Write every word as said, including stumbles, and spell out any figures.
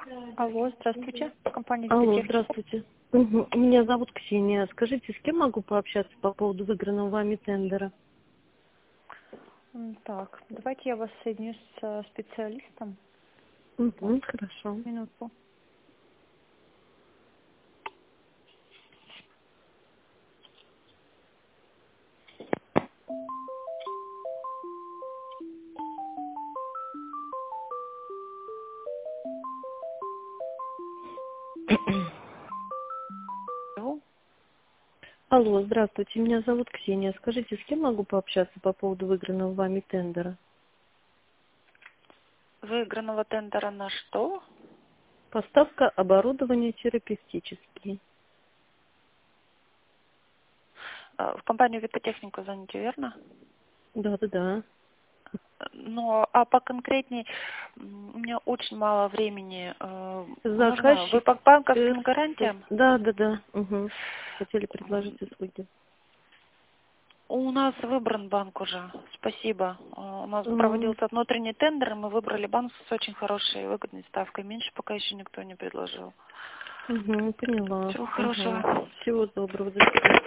Алло, здравствуйте. Компания Алло, «Витатехника». здравствуйте. Мгм. Меня зовут Ксения. Скажите, с кем могу пообщаться по поводу выигранного вами тендера? М, Так, давайте я вас соединю с э, специалистом. Угу, хорошо. Минутку. Алло. Алло, здравствуйте. Меня зовут Ксения. Скажите, с кем могу пообщаться по поводу выигранного вами тендера? Выигранного тендера на что? Поставка оборудования терапевтический. Э, В компанию «Витатехнику» звоните, верно? Да-да-да. Но, а поконкретней, м, у меня очень мало времени. э, Можно? Вы Заказчик. по э, банковским с- гарантиям? Да-да-да. Угу. Хотели предложить услуги. У нас выбран банк уже. Спасибо. Э, У нас М, проводился внутренний тендер, и мы выбрали банк с очень хорошей и выгодной ставкой. Меньше пока еще никто не предложил. Угу, поняла. Всего Ага. хорошего. Всего доброго. До свидания.